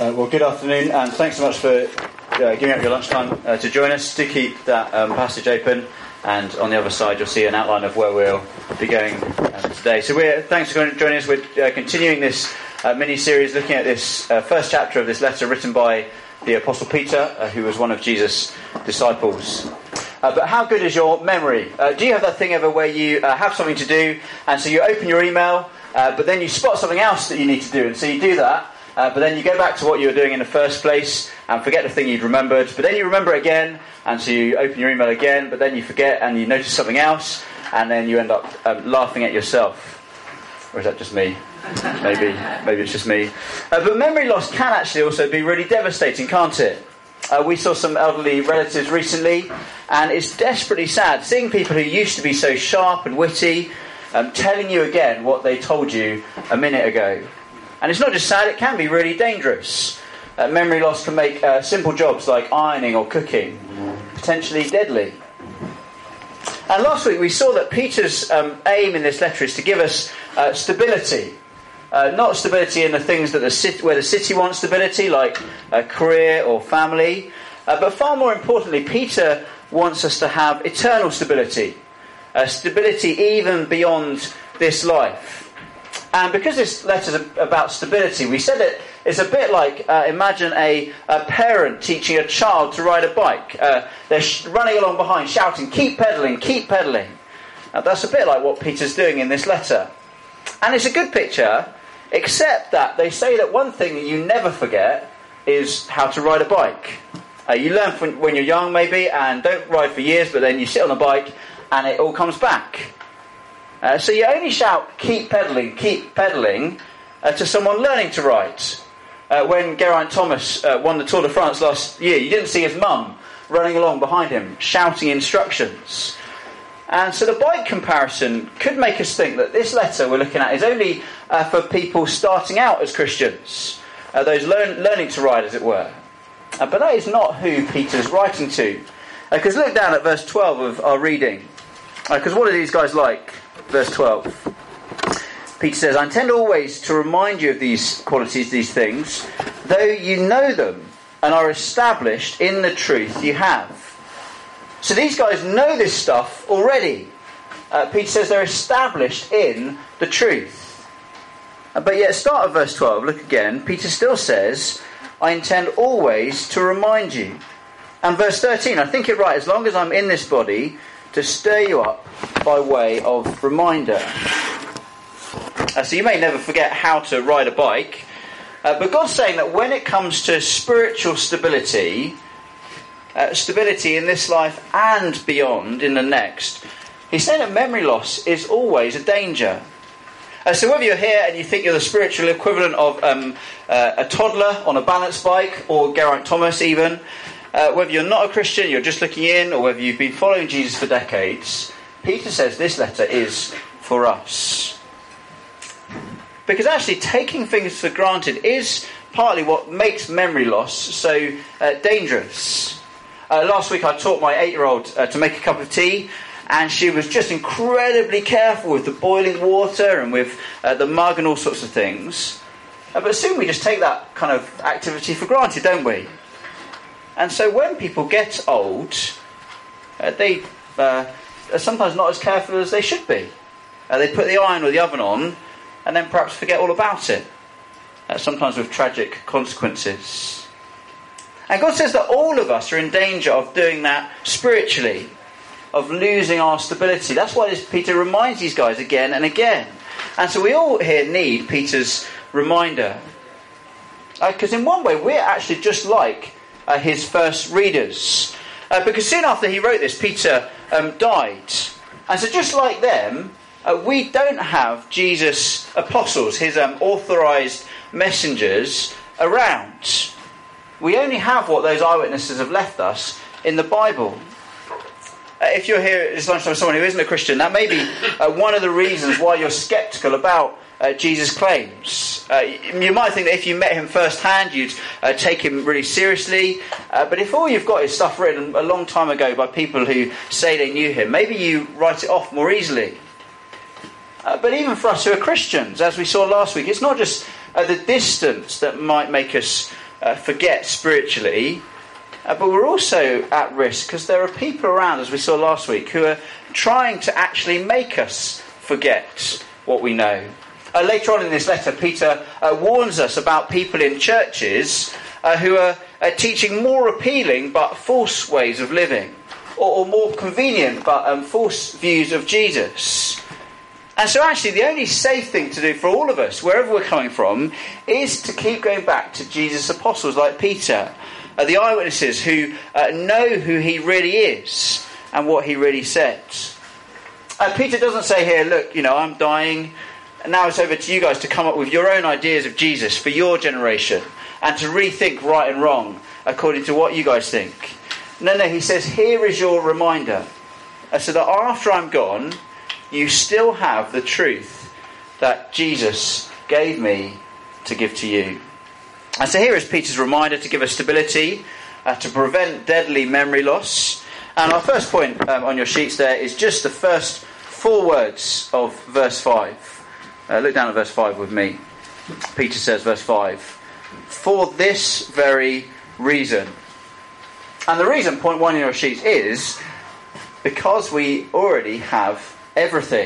Well, good afternoon, and thanks so much for giving up your lunchtime to join us. Do keep that passage open, and on the other side you'll see an outline of where we'll be going today. So thanks for joining us. We're continuing this mini-series looking at this first chapter of this letter written by the Apostle Peter, who was one of Jesus' disciples. But how good is your memory? Do you have that thing ever where you have something to do, and so you open your email, but then you spot something else that you need to do, and so you do that, but then you go back to what you were doing in the first place and forget the thing you'd remembered, but then you remember it again, and so you open your email again, but then you forget and you notice something else, and then you end up laughing at yourself. Or is that just me? Maybe it's just me. But memory loss can actually also be really devastating, can't it? We saw some elderly relatives recently, and it's desperately sad seeing people who used to be so sharp and witty telling you again what they told you a minute ago. And it's not just sad, it can be really dangerous. Memory loss can make simple jobs like ironing or cooking potentially deadly. And last week we saw that Peter's aim in this letter is to give us stability. Not stability in the things that where the city wants stability, like career or family, but far more importantly, Peter wants us to have eternal stability, stability even beyond this life. And because this letter is about stability, we said that it's a bit like, imagine a parent teaching a child to ride a bike. They're running along behind, shouting, keep pedalling, keep pedalling. That's a bit like what Peter's doing in this letter. And it's a good picture, except that they say that one thing that you never forget is how to ride a bike. You learn when you're young, maybe, and don't ride for years, but then you sit on a bike and it all comes back. So you only shout, keep pedalling, to someone learning to ride. When Geraint Thomas won the Tour de France last year, you didn't see his mum running along behind him, shouting instructions. And so the bike comparison could make us think that this letter we're looking at is only for people starting out as Christians, those learning to ride, as it were. But that is not who Peter's writing to. Because look down at verse 12 of our reading. Because what are these guys like? Verse 12. Peter says, I intend always to remind you of these qualities, these things, though you know them and are established in the truth you have. So these guys know this stuff already. Peter says they're established in the truth. But yet, start of verse 12, look again. Peter still says, I intend always to remind you. And verse 13, I think it right, as long as I'm in this body, to stir you up by way of reminder. So you may never forget how to ride a bike, but God's saying that when it comes to spiritual stability, stability in this life and beyond in the next, he's saying that memory loss is always a danger. So whether you're here and you think you're the spiritual equivalent of a toddler on a balance bike, or Geraint Thomas even, whether you're not a Christian, you're just looking in, or whether you've been following Jesus for decades, Peter says this letter is for us. Because actually taking things for granted is partly what makes memory loss so dangerous. Last week I taught my 8-year-old to make a cup of tea, and she was just incredibly careful with the boiling water and with the mug and all sorts of things. But soon we just take that kind of activity for granted, don't we? And so when people get old, they are sometimes not as careful as they should be. They put the iron or the oven on and then perhaps forget all about it, sometimes with tragic consequences. And God says that all of us are in danger of doing that spiritually, of losing our stability. That's why Peter reminds these guys again and again. And so we all here need Peter's reminder. Because in one way we're actually just like his first readers. Because soon after he wrote this, Peter died. And so just like them, we don't have Jesus' apostles, his authorised messengers, around. We only have what those eyewitnesses have left us in the Bible. If you're here this lunchtime with someone who isn't a Christian, that may be one of the reasons why you're sceptical about Jesus' claims. You might think that if you met him firsthand, you'd take him really seriously. But if all you've got is stuff written a long time ago by people who say they knew him, maybe you write it off more easily. But even for us who are Christians, as we saw last week, it's not just the distance that might make us forget spiritually, but we're also at risk because there are people around, as we saw last week, who are trying to actually make us forget what we know. Later on in this letter, Peter warns us about people in churches who are teaching more appealing but false ways of living, or more convenient but false views of Jesus. And so actually the only safe thing to do for all of us, wherever we're coming from, is to keep going back to Jesus' apostles like Peter, the eyewitnesses who know who he really is and what he really said. Peter doesn't say here, look, I'm dying, and now it's over to you guys to come up with your own ideas of Jesus for your generation and to rethink right and wrong according to what you guys think. No, he says, here is your reminder, so that after I'm gone, you still have the truth that Jesus gave me to give to you. And so here is Peter's reminder to give us stability, to prevent deadly memory loss. And our first point on your sheets there is just the first 4 words of verse 5. Look down at verse 5 with me. Peter says, verse 5, for this very reason. And the reason, point 1 in your sheets, is because we already have everything.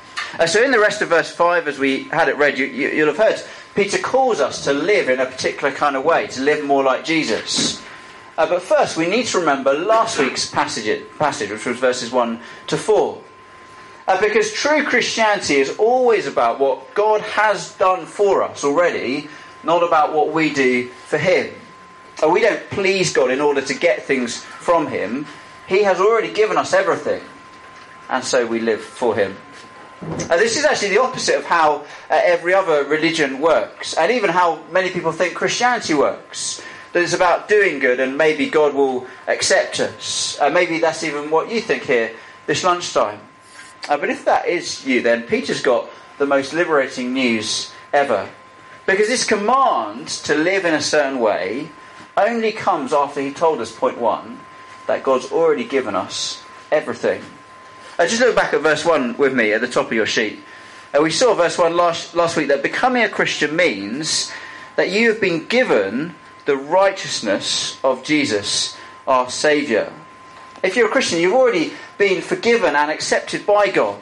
So in the rest of verse 5, as we had it read, you'll have heard Peter calls us to live in a particular kind of way, to live more like Jesus. But first, we need to remember last week's passage, which was verses 1 to 4. Because true Christianity is always about what God has done for us already, not about what we do for him. We don't please God in order to get things from him. He has already given us everything, and so we live for him. This is actually the opposite of how every other religion works, and even how many people think Christianity works. That it's about doing good and maybe God will accept us. Maybe that's even what you think here this lunchtime. But if that is you, then Peter's got the most liberating news ever. Because this command to live in a certain way only comes after he told us, point 1, that God's already given us everything. Just look back at verse 1 with me at the top of your sheet. We saw verse 1 last week that becoming a Christian means that you have been given the righteousness of Jesus, our Saviour. If you're a Christian, you've already been forgiven and accepted by God.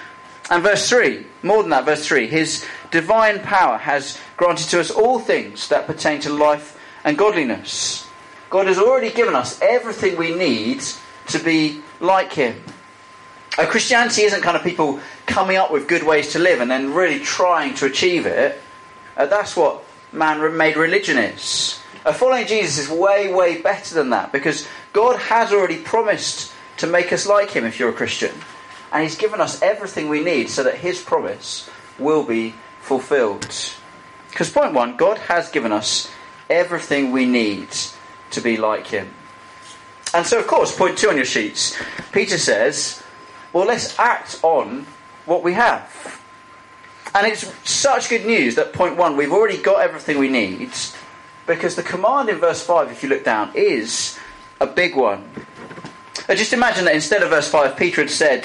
And verse 3, more than that, verse 3, his divine power has granted to us all things that pertain to life and godliness. God has already given us everything we need to be like him. Christianity isn't kind of people coming up with good ways to live and then really trying to achieve it. That's what man-made religion is. Following Jesus is way, way better than that, because God has already promised to make us like him if you're a Christian. And he's given us everything we need so that his promise will be fulfilled. Because point 1, God has given us everything we need to be like him. And so, of course, point 2 on your sheets, Peter says, well, let's act on what we have. And it's such good news that point 1, we've already got everything we need, because the command in verse 5, if you look down, is a big one. Just imagine that instead of verse 5, Peter had said,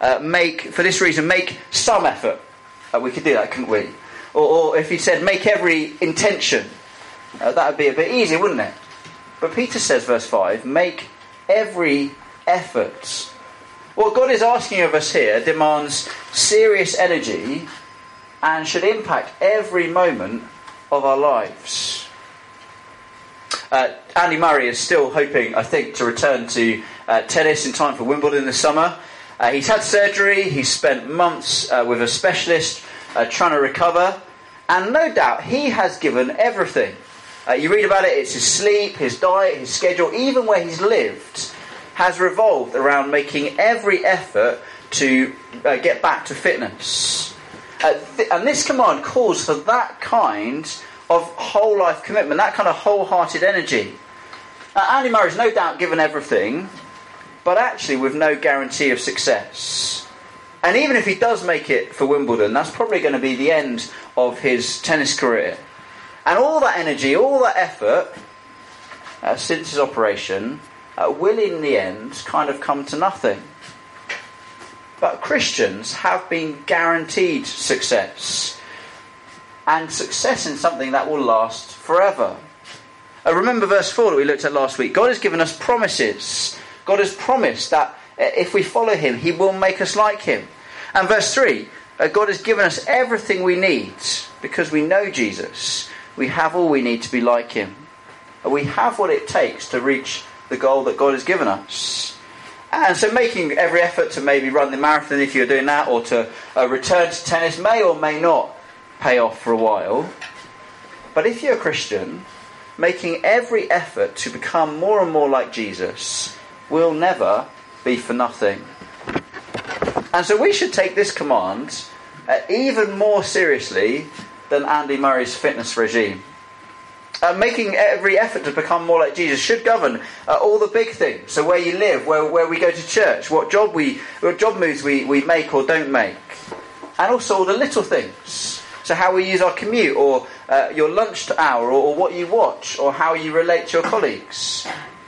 for this reason, make some effort. We could do that, couldn't we? Or if he said, make every intention. That would be a bit easier, wouldn't it? But Peter says, verse 5, make every effort. What God is asking of us here demands serious energy and should impact every moment of our lives. Andy Murray is still hoping, I think, to return to tennis in time for Wimbledon this summer. He's had surgery, he's spent months with a specialist trying to recover, and no doubt he has given everything. You read about it, it's his sleep, his diet, his schedule, even where he's lived, has revolved around making every effort to get back to fitness. And this command calls for that kind of whole life commitment, that kind of wholehearted energy. Andy Murray's no doubt given everything, but actually with no guarantee of success. And even if he does make it for Wimbledon, that's probably going to be the end of his tennis career. And all that energy, all that effort, since his operation, will in the end kind of come to nothing. But Christians have been guaranteed success. And success in something that will last forever. Remember verse 4 that we looked at last week. God has given us promises. God has promised that if we follow him, he will make us like him. And verse 3, God has given us everything we need because we know Jesus. We have all we need to be like him. We have what it takes to reach the goal that God has given us. And so making every effort to maybe run the marathon if you're doing that, or to return to tennis may or may not pay off for a while. But if you're a Christian, making every effort to become more and more like Jesus will never be for nothing. And so we should take this command even more seriously than Andy Murray's fitness regime. Making every effort to become more like Jesus should govern all the big things. So where you live, where we go to church, what job moves we make or don't make. And also all the little things. So how we use our commute, or your lunch hour, or what you watch, or how you relate to your colleagues.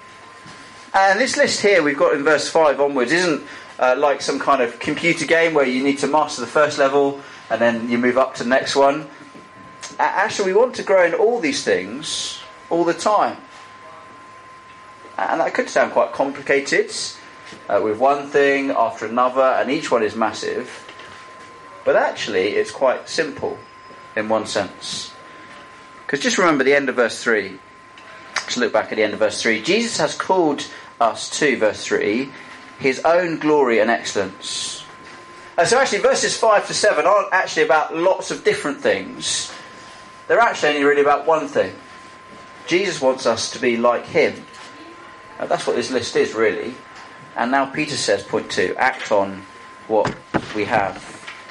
And this list here we've got in verse 5 onwards isn't like some kind of computer game where you need to master the first level and then you move up to the next one. Actually, we want to grow in all these things all the time. And that could sound quite complicated, with one thing after another, and each one is massive. But actually, it's quite simple in one sense. Because just remember the end of verse 3. Let's look back at the end of verse 3. Jesus has called us to, verse 3, his own glory and excellence. So actually, verses 5 to 7 aren't actually about lots of different things. They're actually only really about one thing. Jesus wants us to be like him. That's what this list is, really. And now Peter says, point 2, act on what we have.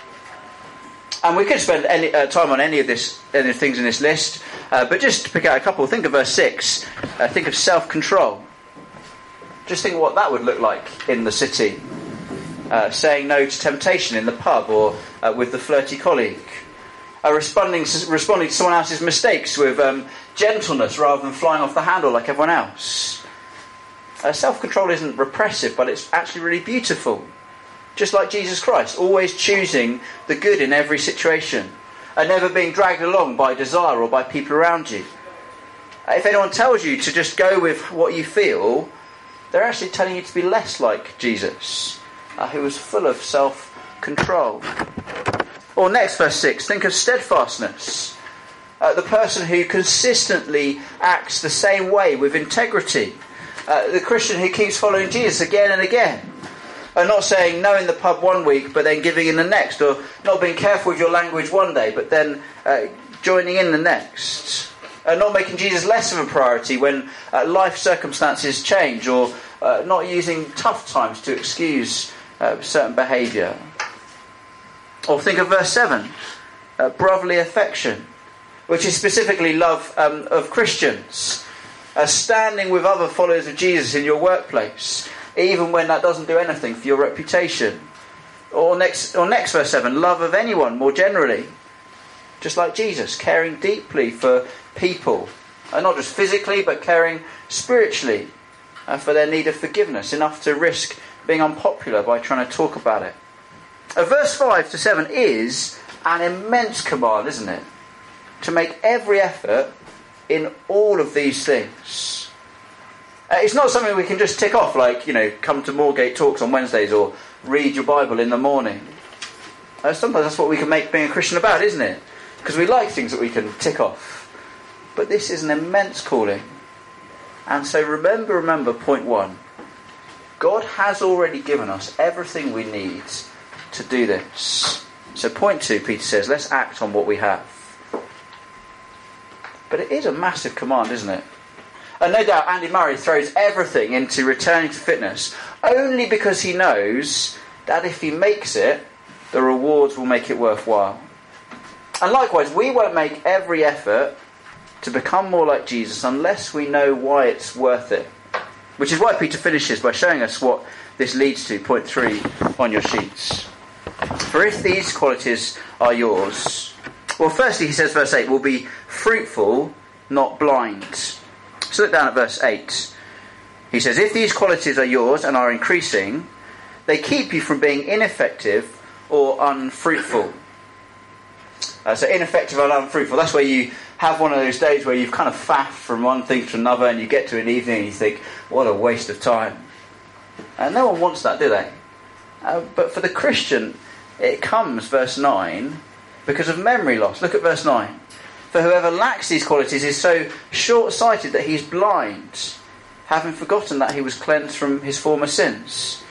And we could spend any time on any of the things in this list, but just to pick out a couple, think of verse 6. Think of self-control. Just think what that would look like in the city. Saying no to temptation in the pub, or with the flirty colleague. Responding to someone else's mistakes with gentleness rather than flying off the handle like everyone else. Self-control isn't repressive, but it's actually really beautiful. Just like Jesus Christ, always choosing the good in every situation, and never being dragged along by desire or by people around you. If anyone tells you to just go with what you feel, they're actually telling you to be less like Jesus, who was full of self-control. Or next, verse 6, think of steadfastness. The person who consistently acts the same way with integrity. The Christian who keeps following Jesus again and again. Not saying no in the pub one week, but then giving in the next. Or not being careful with your language one day, but then joining in the next. Not making Jesus less of a priority when life circumstances change. Or not using tough times to excuse certain behaviour. Or think of verse 7, brotherly affection, which is specifically love of Christians. Standing with other followers of Jesus in your workplace, even when that doesn't do anything for your reputation. Or next verse 7, love of anyone more generally. Just like Jesus, caring deeply for people. Not just physically, but caring spiritually for their need of forgiveness. Enough to risk being unpopular by trying to talk about it. Verse 5 to 7 is an immense command, isn't it? To make every effort in all of these things. It's not something we can just tick off, like, come to Moorgate Talks on Wednesdays or read your Bible in the morning. Sometimes that's what we can make being a Christian about, isn't it? Because we like things that we can tick off. But this is an immense calling. And so remember point 1. God has already given us everything we need to do this. So point 2, Peter says, let's act on what we have. But it is a massive command, isn't it? And no doubt Andy Murray throws everything into returning to fitness only because he knows that if he makes it, the rewards will make it worthwhile. And likewise, we won't make every effort to become more like Jesus unless we know why it's worth it. Which is why Peter finishes by showing us what this leads to, point 3 on your sheets. For if these qualities are yours... Well, firstly, he says, verse 8, will be fruitful, not blind. So look down at verse 8. He says, if these qualities are yours and are increasing, they keep you from being ineffective or unfruitful. So ineffective and unfruitful, that's where you have one of those days where you've kind of faffed from one thing to another, and you get to an evening and you think, what a waste of time. And no one wants that, do they? But for the Christian, it comes, verse 9, because of memory loss. Look at verse 9. For whoever lacks these qualities is so short-sighted that he's blind, having forgotten that he was cleansed from his former sins.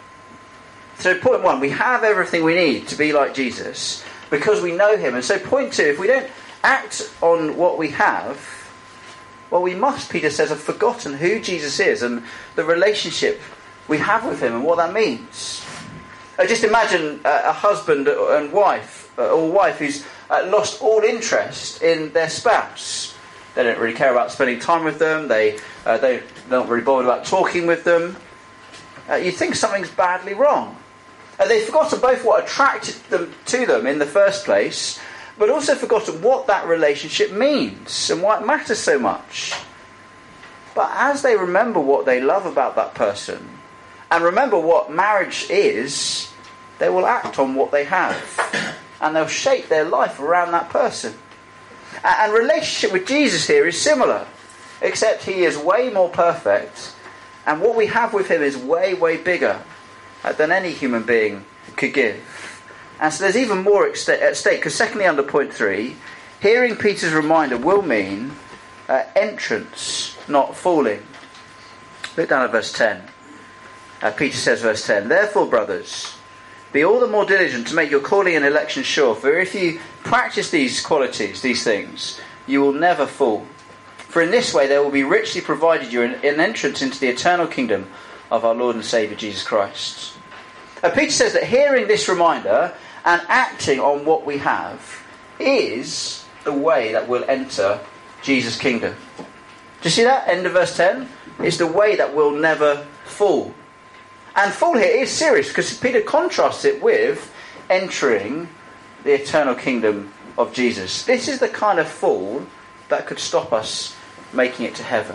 So point 1, we have everything we need to be like Jesus because we know him. And so point 2, if we don't act on what we have, well, we must, Peter says, have forgotten who Jesus is and the relationship we have with him and what that means. Just imagine a husband and wife, or wife who's lost all interest in their spouse. They don't really care about spending time with them. They're not really bothered about talking with them. You think something's badly wrong. They've forgotten both what attracted them to them in the first place, but also forgotten what that relationship means and why it matters so much. But as they remember what they love about that person, and remember what marriage is, they will act on what they have. And they'll shape their life around that person. And relationship with Jesus here is similar, except he is way more perfect, and what we have with him is way, way bigger than any human being could give. And so there's even more at stake, because secondly, under point 3, hearing Peter's reminder will mean entrance, not falling. Look down at verse 10. Peter says, verse 10, therefore, brothers, be all the more diligent to make your calling and election sure, for if you practice these qualities, these things, you will never fall. For in this way there will be richly provided you an entrance into the eternal kingdom of our Lord and Saviour Jesus Christ. Peter says that hearing this reminder and acting on what we have is the way that we'll enter Jesus' kingdom. Do you see that? End of verse 10. It's the way that we'll never fall. And fall here is serious because Peter contrasts it with entering the eternal kingdom of Jesus. This is the kind of fall that could stop us making it to heaven.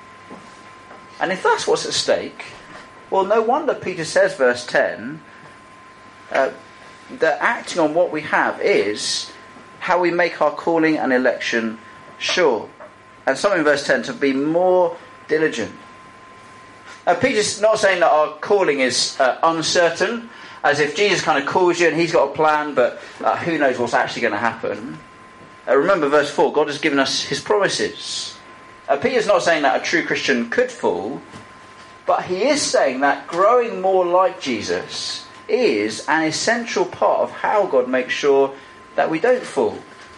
And if that's what's at stake, well, no wonder Peter says, verse 10, that acting on what we have is how we make our calling and election sure. And some in verse 10, to be more diligent. Peter's not saying that our calling is uncertain, as if Jesus kind of calls you and he's got a plan, but who knows what's actually going to happen. Remember verse 4, God has given us his promises. Peter's not saying that a true Christian could fall, but he is saying that growing more like Jesus is an essential part of how God makes sure that we don't fall.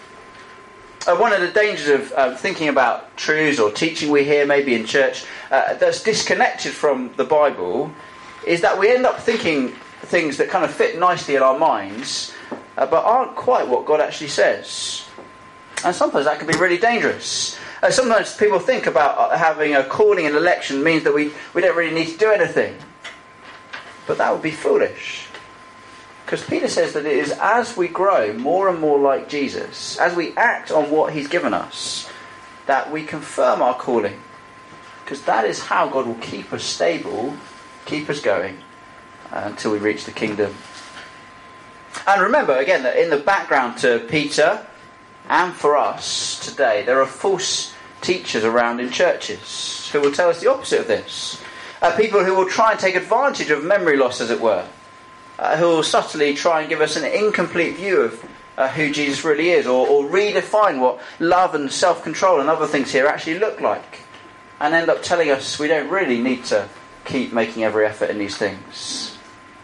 One of the dangers of thinking about truths or teaching we hear maybe in church that's disconnected from the Bible is that we end up thinking things that kind of fit nicely in our minds but aren't quite what God actually says. And sometimes that can be really dangerous. Sometimes people think about having a calling and election means that we don't really need to do anything. But that would be foolish. Because Peter says that it is as we grow more and more like Jesus, as we act on what he's given us, that we confirm our calling. Because that is how God will keep us stable, keep us going, until we reach the kingdom. And remember, again, that in the background to Peter and for us today, there are false teachers around in churches who will tell us the opposite of this. People who will try and take advantage of memory loss, as it were. Who will subtly try and give us an incomplete view of who Jesus really is, or redefine what love and self-control and other things here actually look like, and end up telling us we don't really need to keep making every effort in these things.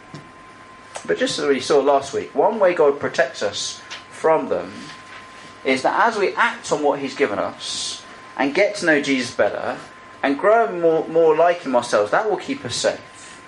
But just as we saw last week, one way God protects us from them is that as we act on what he's given us and get to know Jesus better and grow more like him ourselves, that will keep us safe.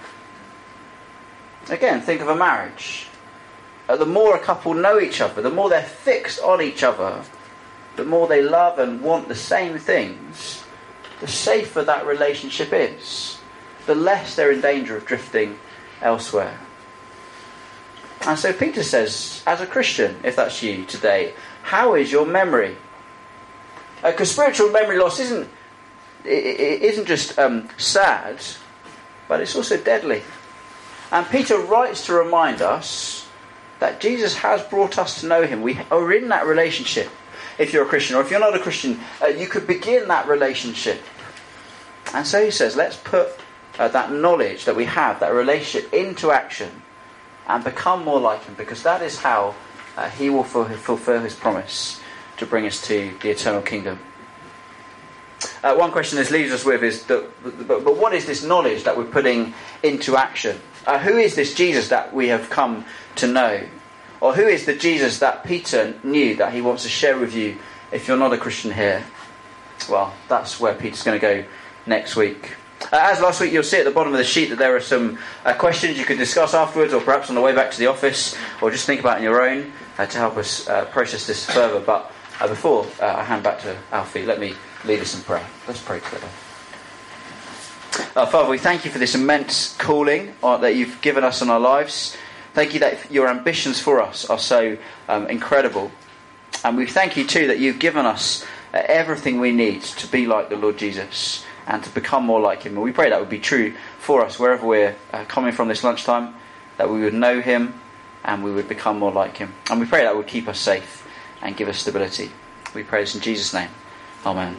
Again, think of a marriage. The more a couple know each other, the more they're fixed on each other, the more they love and want the same things, the safer that relationship is. The less they're in danger of drifting elsewhere. And so Peter says, as a Christian, if that's you today, how is your memory? Because spiritual memory loss isn't just sad, but it's also deadly. And Peter writes to remind us that Jesus has brought us to know him. We are in that relationship. if you're a Christian, or if you're not a Christian, you could begin that relationship. And so he says, let's put that knowledge that we have, that relationship, into action and become more like him, because that is how he will fulfill his promise to bring us to the eternal kingdom. One question this leaves us with is, but what is this knowledge that we're putting into action? Who is this Jesus that we have come to know? Or who is the Jesus that Peter knew that he wants to share with you if you're not a Christian here? Well, that's where Peter's going to go next week. As last week, you'll see at the bottom of the sheet that there are some questions you could discuss afterwards, or perhaps on the way back to the office, or just think about on your own to help us process this further. But before I hand back to Alfie, let me lead us in prayer. Let's pray together. Father, we thank you for this immense calling that you've given us in our lives. Thank you that your ambitions for us are so incredible. And we thank you too that you've given us everything we need to be like the Lord Jesus and to become more like him. And we pray that would be true for us wherever we're coming from this lunchtime, that we would know him and we would become more like him. And we pray that would keep us safe and give us stability. We pray this in Jesus' name. Amen.